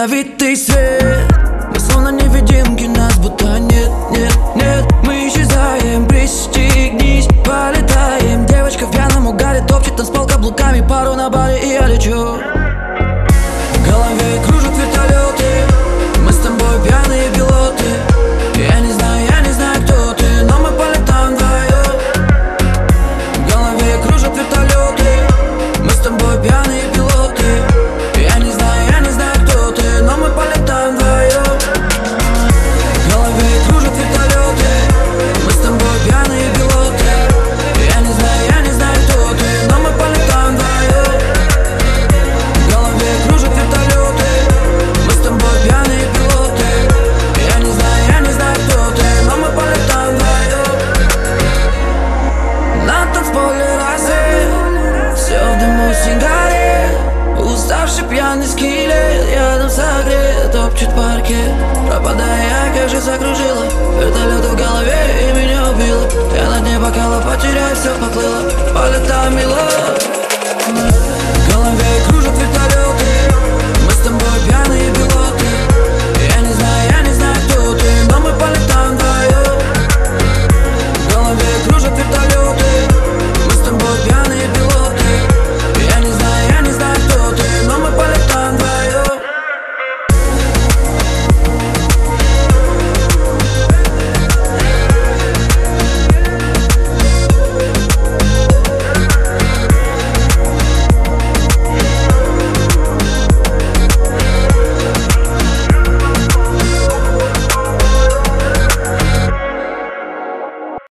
ядовитый свет. Мы словно невидимки, нас будто нет, нет, нет. Мы исчезаем, пристегнись, полетаем. Девочка в пьяном угаре топчет танцпол каблуками. Пару на баре и я лечу. В голове кружат вертолеты. Мы с тобой пьяные пилоты. Я не знаю, кто ты, но мы полетаем вдвоем. В голове кружат вертолеты. Мы с тобой пьяные пилоты. Я не знаю, кто ты, но мы полетаем вдвоем. В голове кружат вертолеты. Мы с тобой пьяные пилоты. Я не знаю, кто ты, но мы полетаем вдвоем. В голове кружат вертолеты. Мы с тобой пьяные пилоты. Я не знаю, кто ты, но мы полетаем вдвоем. На танцполе рассвет, все в дыму сигарет. Уставший пьяный скелет рядом согрет, топчет паркет. Пропадая, как же закружила. Вертолеты в голове и меня убило. Я на дне бокала потеряю, все поплыло. Полетаем, мило.